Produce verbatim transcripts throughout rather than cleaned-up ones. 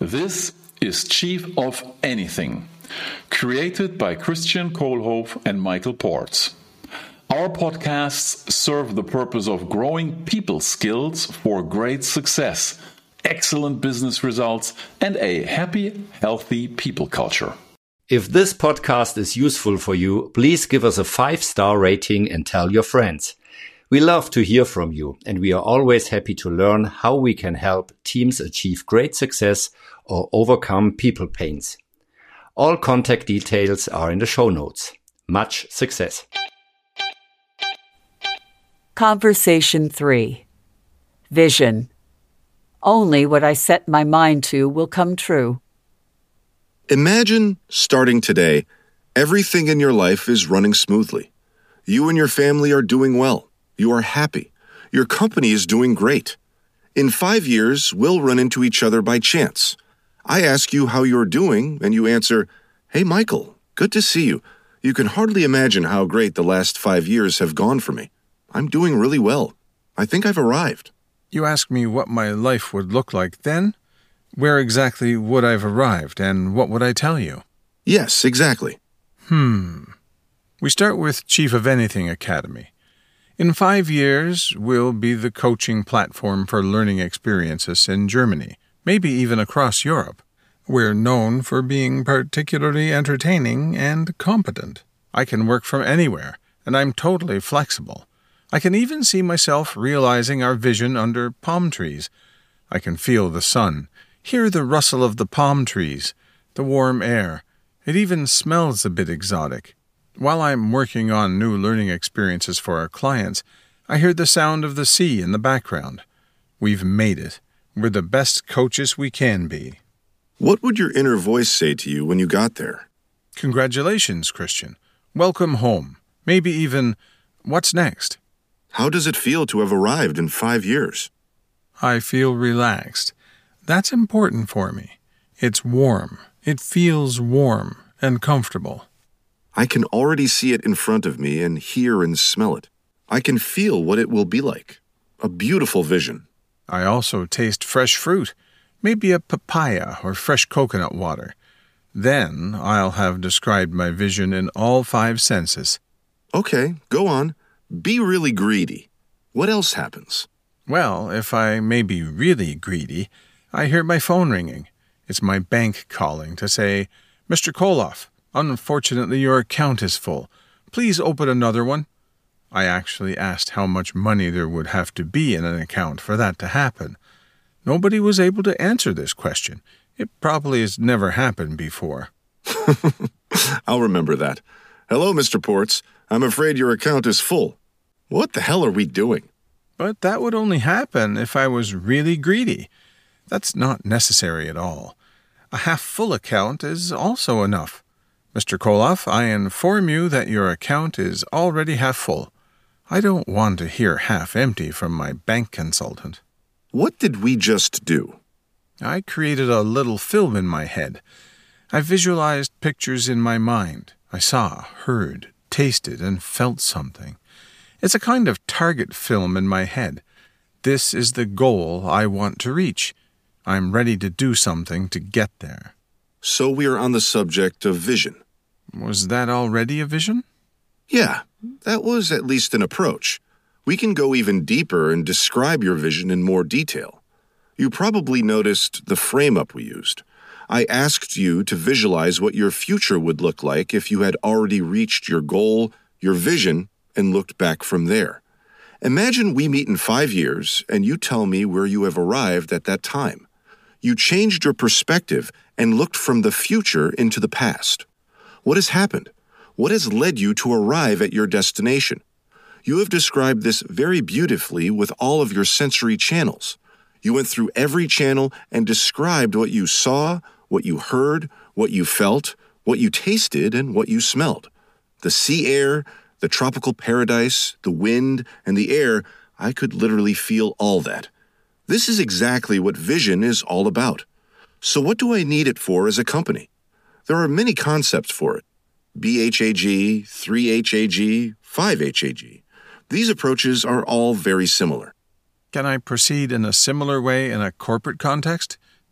This is Chief of Anything, created by Christian Kohlhoff and Michael Ports. Our podcasts serve the purpose of growing people skills for great success, excellent business results, and a happy, healthy people culture. If this podcast is useful for you, please give us a five-star rating and tell your friends. We love to hear from you, and we are always happy to learn how we can help teams achieve great success or overcome people pains. All contact details are in the show notes. Much success. Conversation three. Vision. Only what I set my mind to will come true. Imagine, starting today, everything in your life is running smoothly. You and your family are doing well. You are happy. Your company is doing great. In five years, we'll run into each other by chance. I ask you how you're doing, and you answer, "Hey, Michael, good to see you. You can hardly imagine how great the last five years have gone for me. I'm doing really well. I think I've arrived." You ask me what my life would look like then? Where exactly would I have arrived, and what would I tell you? Yes, exactly. Hmm. We start with Chief of Anything Academy. In five years, we'll be the coaching platform for learning experiences in Germany, maybe even across Europe. We're known for being particularly entertaining and competent. I can work from anywhere, and I'm totally flexible. I can even see myself realizing our vision under palm trees. I can feel the sun, hear the rustle of the palm trees, the warm air. It even smells a bit exotic. While I'm working on new learning experiences for our clients, I hear the sound of the sea in the background. We've made it. We're the best coaches we can be. What would your inner voice say to you when you got there? Congratulations, Christian. Welcome home. Maybe even, what's next? How does it feel to have arrived in five years? I feel relaxed. That's important for me. It's warm. It feels warm and comfortable. I can already see it in front of me and hear and smell it. I can feel what it will be like. A beautiful vision. I also taste fresh fruit, maybe a papaya or fresh coconut water. Then I'll have described my vision in all five senses. Okay, go on. Be really greedy. What else happens? Well, if I may be really greedy, I hear my phone ringing. It's my bank calling to say, "Mister Kohlhoff, unfortunately your account is full. Please open another one." I actually asked how much money there would have to be in an account for that to happen. Nobody was able to answer this question. It probably has never happened before. I'll remember that. "Hello, Mister Ports. I'm afraid your account is full." What the hell are we doing? But that would only happen if I was really greedy. That's not necessary at all. A half-full account is also enough. Mister Kohlhoff, I inform you that your account is already half full. I don't want to hear half empty from my bank consultant. What did we just do? I created a little film in my head. I visualized pictures in my mind. I saw, heard, tasted, and felt something. It's a kind of target film in my head. This is the goal I want to reach. I'm ready to do something to get there. So we are on the subject of vision. Was that already a vision? Yeah, that was at least an approach. We can go even deeper and describe your vision in more detail. You probably noticed the frame-up we used. I asked you to visualize what your future would look like if you had already reached your goal, your vision, and looked back from there. Imagine we meet in five years and you tell me where you have arrived at that time. You changed your perspective and looked from the future into the past. What has happened? What has led you to arrive at your destination? You have described this very beautifully with all of your sensory channels. You went through every channel and described what you saw, what you heard, what you felt, what you tasted, and what you smelled. The sea air, the tropical paradise, the wind, and the air, I could literally feel all that. This is exactly what vision is all about. So what do I need it for as a company? There are many concepts for it. B H A G, three H A G, five H A G. These approaches are all very similar. Can I proceed in a similar way in a corporate context?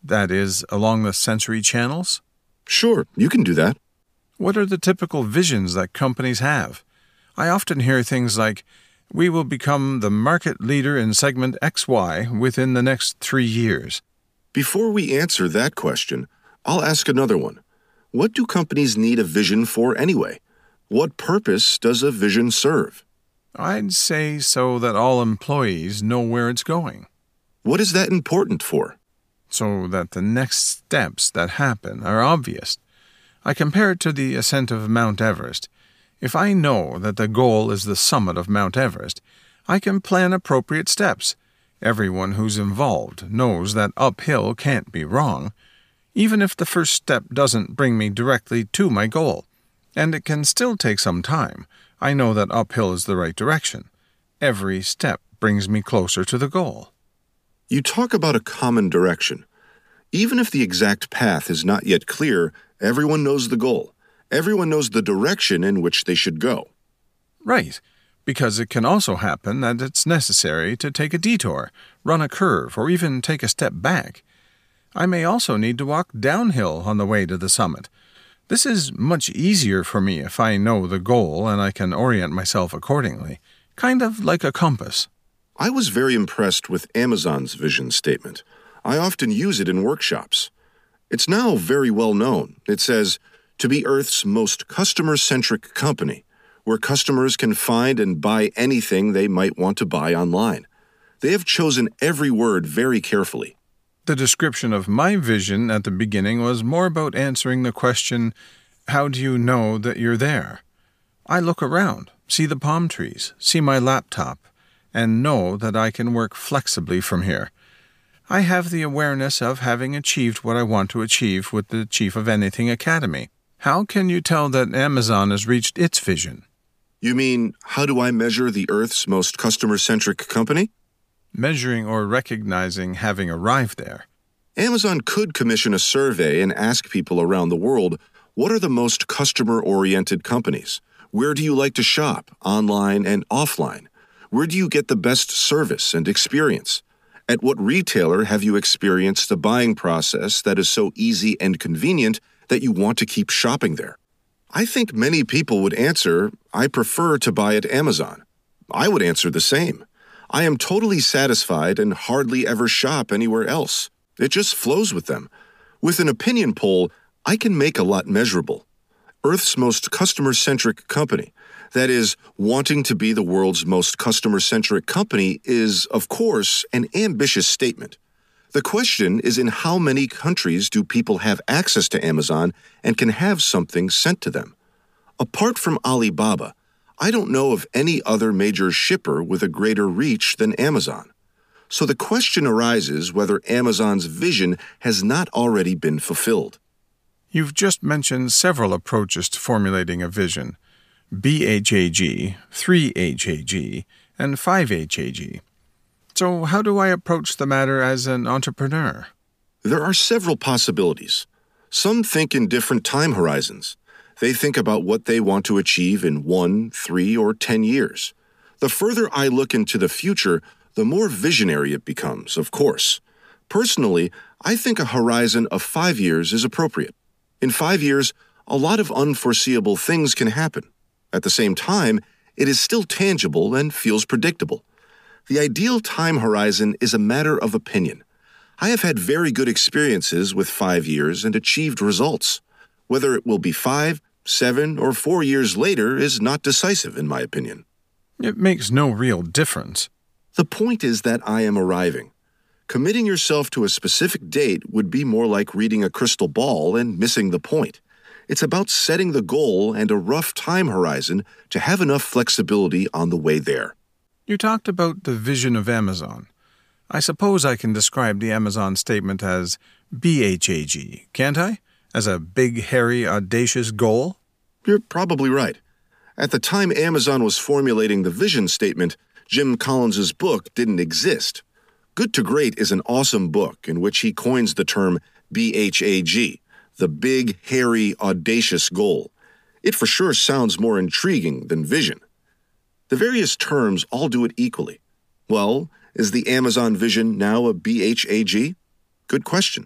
That is, along the sensory channels? Sure, you can do that. What are the typical visions that companies have? I often hear things like, we will become the market leader in segment X Y within the next three years. Before we answer that question, I'll ask another one. What do companies need a vision for anyway? What purpose does a vision serve? I'd say so that all employees know where it's going. What is that important for? So that the next steps that happen are obvious. I compare it to the ascent of Mount Everest. If I know that the goal is the summit of Mount Everest, I can plan appropriate steps. Everyone who's involved knows that uphill can't be wrong, even if the first step doesn't bring me directly to my goal. And it can still take some time. I know that uphill is the right direction. Every step brings me closer to the goal. You talk about a common direction. Even if the exact path is not yet clear, everyone knows the goal. Everyone knows the direction in which they should go. Right, because it can also happen that it's necessary to take a detour, run a curve, or even take a step back. I may also need to walk downhill on the way to the summit. This is much easier for me if I know the goal and I can orient myself accordingly, kind of like a compass. I was very impressed with Amazon's vision statement. I often use it in workshops. It's now very well known. It says, to be Earth's most customer-centric company, where customers can find and buy anything they might want to buy online. They have chosen every word very carefully. The description of my vision at the beginning was more about answering the question, how do you know that you're there? I look around, see the palm trees, see my laptop, and know that I can work flexibly from here. I have the awareness of having achieved what I want to achieve with the Chief of Anything Academy. How can you tell that Amazon has reached its vision? You mean, how do I measure the Earth's most customer-centric company? Measuring or recognizing having arrived there. Amazon could commission a survey and ask people around the world, what are the most customer-oriented companies? Where do you like to shop, online and offline? Where do you get the best service and experience? At what retailer have you experienced a buying process that is so easy and convenient that you want to keep shopping there? I think many people would answer, I prefer to buy at Amazon. I would answer the same. I am totally satisfied and hardly ever shop anywhere else. It just flows with them. With an opinion poll, I can make a lot measurable. Earth's most customer-centric company, that is, wanting to be the world's most customer-centric company, is, of course, an ambitious statement. The question is in how many countries do people have access to Amazon and can have something sent to them? Apart from Alibaba, I don't know of any other major shipper with a greater reach than Amazon. So the question arises whether Amazon's vision has not already been fulfilled. You've just mentioned several approaches to formulating a vision, B H A G, three H A G, and five H A G. So how do I approach the matter as an entrepreneur? There are several possibilities. Some think in different time horizons. They think about what they want to achieve in one, three, or ten years. The further I look into the future, the more visionary it becomes, of course. Personally, I think a horizon of five years is appropriate. In five years, a lot of unforeseeable things can happen. At the same time, it is still tangible and feels predictable. The ideal time horizon is a matter of opinion. I have had very good experiences with five years and achieved results. Whether it will be five, seven, or four years later is not decisive, in my opinion. It makes no real difference. The point is that I am arriving. Committing yourself to a specific date would be more like reading a crystal ball and missing the point. It's about setting the goal and a rough time horizon to have enough flexibility on the way there. You talked about the vision of Amazon. I suppose I can describe the Amazon statement as B H A G, can't I? As a big, hairy, audacious goal? You're probably right. At the time Amazon was formulating the vision statement, Jim Collins's book didn't exist. Good to Great is an awesome book in which he coins the term B H A G, the big, hairy, audacious goal. It for sure sounds more intriguing than vision. The various terms all do it equally. Well, is the Amazon vision now a B H A G? Good question.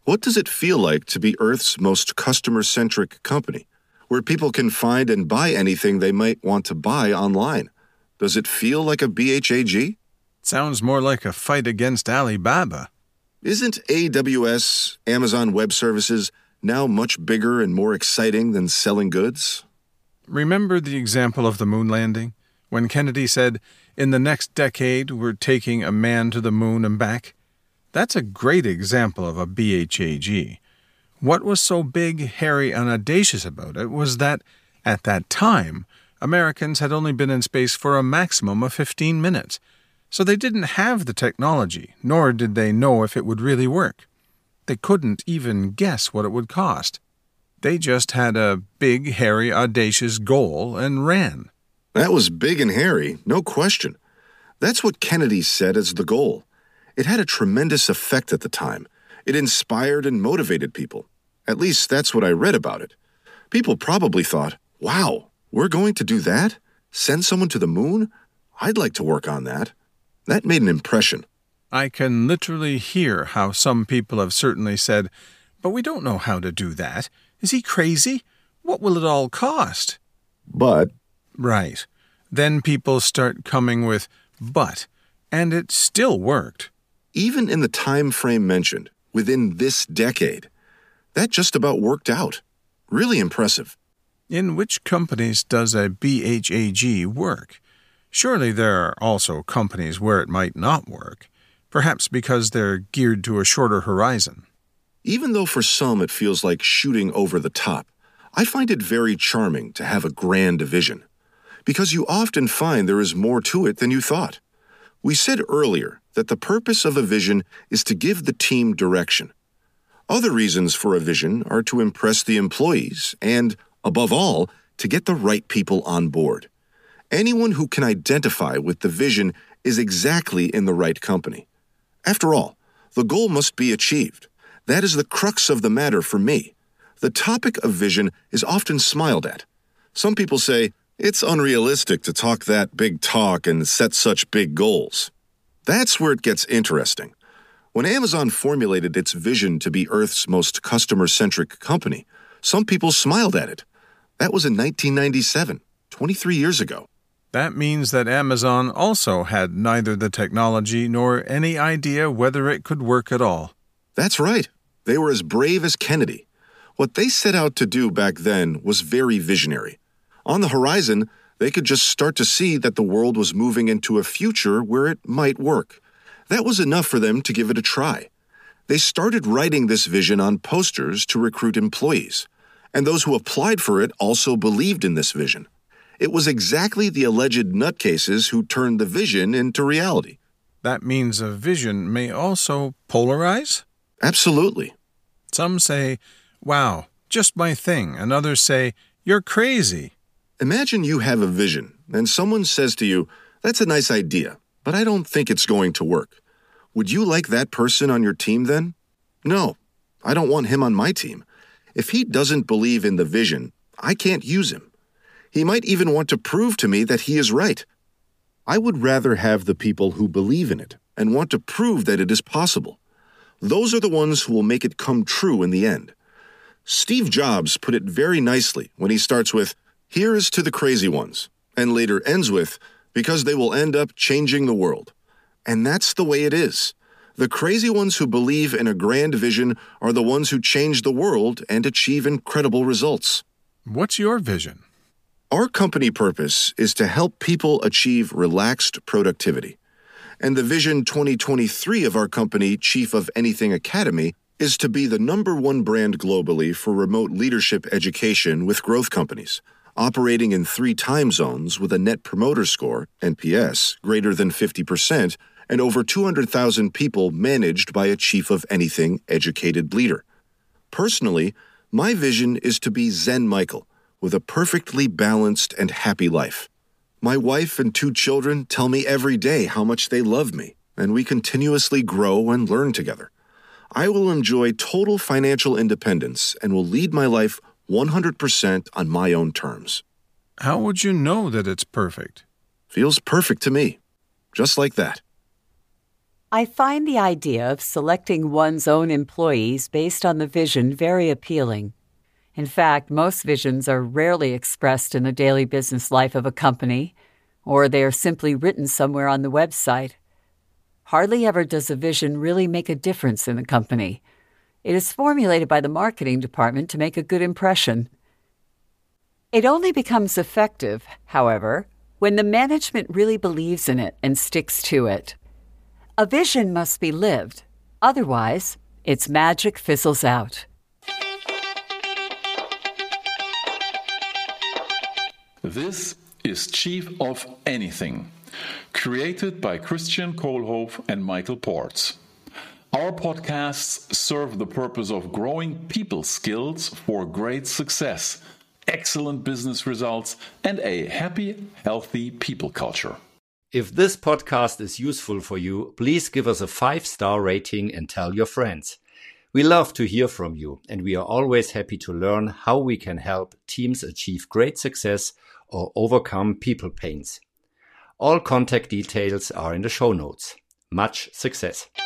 What does it feel like to be Earth's most customer-centric company, where people can find and buy anything they might want to buy online? Does it feel like a B H A G? Sounds more like a fight against Alibaba. Isn't A W S, Amazon Web Services, now much bigger and more exciting than selling goods? Remember the example of the moon landing? When Kennedy said, "In the next decade, we're taking a man to the moon and back"? That's a great example of a B H A G. What was so big, hairy, and audacious about it was that, at that time, Americans had only been in space for a maximum of fifteen minutes, so they didn't have the technology, nor did they know if it would really work. They couldn't even guess what it would cost. They just had a big, hairy, audacious goal and ran. That was big and hairy, no question. That's what Kennedy said as the goal. It had a tremendous effect at the time. It inspired and motivated people. At least that's what I read about it. People probably thought, wow, we're going to do that? Send someone to the moon? I'd like to work on that. That made an impression. I can literally hear how some people have certainly said, "But we don't know how to do that. Is he crazy? What will it all cost?" But... Right. Then people start coming with "but," and it still worked. Even in the time frame mentioned, within this decade, that just about worked out. Really impressive. In which companies does a B H A G work? Surely there are also companies where it might not work, perhaps because they're geared to a shorter horizon. Even though for some it feels like shooting over the top, I find it very charming to have a grand vision, because you often find there is more to it than you thought. We said earlier that the purpose of a vision is to give the team direction. Other reasons for a vision are to impress the employees and, above all, to get the right people on board. Anyone who can identify with the vision is exactly in the right company. After all, the goal must be achieved. That is the crux of the matter for me. The topic of vision is often smiled at. Some people say, it's unrealistic to talk that big talk and set such big goals. That's where it gets interesting. When Amazon formulated its vision to be Earth's most customer-centric company, some people smiled at it. That was in nineteen ninety-seven, twenty-three years ago. That means that Amazon also had neither the technology nor any idea whether it could work at all. That's right. They were as brave as Kennedy. What they set out to do back then was very visionary. On the horizon, they could just start to see that the world was moving into a future where it might work. That was enough for them to give it a try. They started writing this vision on posters to recruit employees, and those who applied for it also believed in this vision. It was exactly the alleged nutcases who turned the vision into reality. That means a vision may also polarize? Absolutely. Some say, "Wow, just my thing," and others say, "You're crazy." Imagine you have a vision, and someone says to you, "That's a nice idea, but I don't think it's going to work." Would you like that person on your team then? No, I don't want him on my team. If he doesn't believe in the vision, I can't use him. He might even want to prove to me that he is right. I would rather have the people who believe in it and want to prove that it is possible. Those are the ones who will make it come true in the end. Steve Jobs put it very nicely when he starts with, "Here is to the crazy ones," and later ends with, "because they will end up changing the world." And that's the way it is. The crazy ones who believe in a grand vision are the ones who change the world and achieve incredible results. What's your vision? Our company purpose is to help people achieve relaxed productivity. And the Vision twenty twenty-three of our company, Chief of Anything Academy, is to be the number one brand globally for remote leadership education with growth companies, operating in three time zones with a Net Promoter Score, N P S, greater than fifty percent, and over two hundred thousand people managed by a Chief of Anything educated leader. Personally, my vision is to be Zen Michael, with a perfectly balanced and happy life. My wife and two children tell me every day how much they love me, and we continuously grow and learn together. I will enjoy total financial independence and will lead my life one hundred percent on my own terms. How would you know that it's perfect? Feels perfect to me. Just like that. I find the idea of selecting one's own employees based on the vision very appealing. In fact, most visions are rarely expressed in the daily business life of a company, or they are simply written somewhere on the website. Hardly ever does a vision really make a difference in the company. It is formulated by the marketing department to make a good impression. It only becomes effective, however, when the management really believes in it and sticks to it. A vision must be lived. Otherwise, its magic fizzles out. This is Chief of Anything, created by Christian Kohlhoff and Michael Ports. Our podcasts serve the purpose of growing people skills for great success, excellent business results, and a happy, healthy people culture. If this podcast is useful for you, please give us a five-star rating and tell your friends. We love to hear from you, and we are always happy to learn how we can help teams achieve great success or overcome people pains. All contact details are in the show notes. Much success!